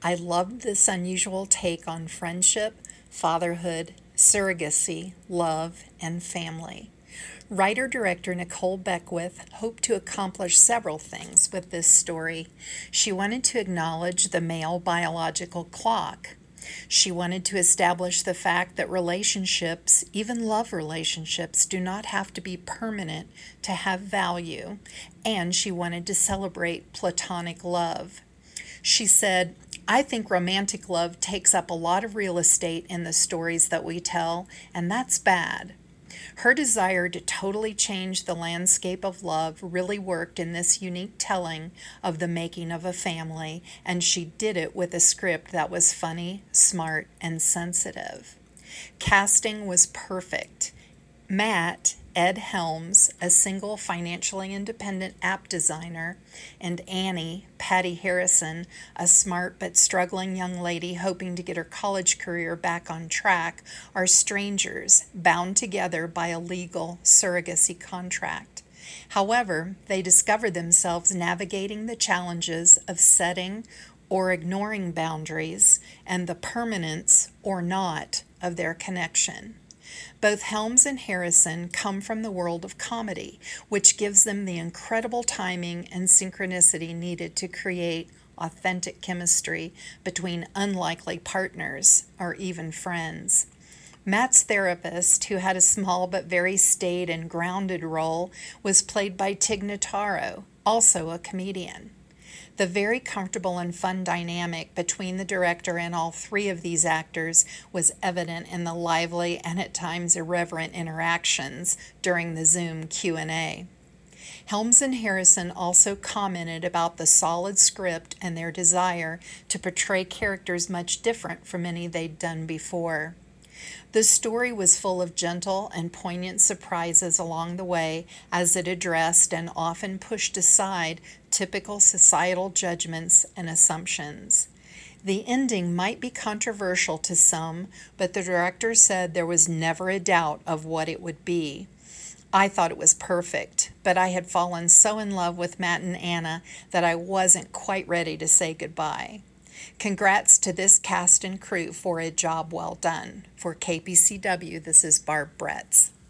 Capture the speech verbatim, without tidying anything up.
I loved this unusual take on friendship, fatherhood, surrogacy, love, and family. Writer-director Nicole Beckwith hoped to accomplish several things with this story. She wanted to acknowledge the male biological clock. She wanted to establish the fact that relationships, even love relationships, do not have to be permanent to have value, and she wanted to celebrate platonic love. She said, I think romantic love takes up a lot of real estate in the stories that we tell, and that's bad. Her desire to totally change the landscape of love really worked in this unique telling of the making of a family, and she did it with a script that was funny, smart, and sensitive. Casting was perfect. Matt, Ed Helms, a single financially independent app designer, and Annie, Patty Harrison, a smart but struggling young lady hoping to get her college career back on track, are strangers bound together by a legal surrogacy contract. However, they discover themselves navigating the challenges of setting or ignoring boundaries and the permanence or not of their connection. Both Helms and Harrison come from the world of comedy, which gives them the incredible timing and synchronicity needed to create authentic chemistry between unlikely partners or even friends. Matt's therapist, who had a small but very staid and grounded role, was played by Tig Notaro, also a comedian. The very comfortable and fun dynamic between the director and all three of these actors was evident in the lively and at times irreverent interactions during the Zoom Q and A. Helms and Harrison also commented about the solid script and their desire to portray characters much different from any they'd done before. The story was full of gentle and poignant surprises along the way as it addressed and often pushed aside typical societal judgments and assumptions. The ending might be controversial to some, but the director said there was never a doubt of what it would be. I thought it was perfect, but I had fallen so in love with Matt and Anna that I wasn't quite ready to say goodbye. Congrats to this cast and crew for a job well done. For K P C W, this is Barb Bretz.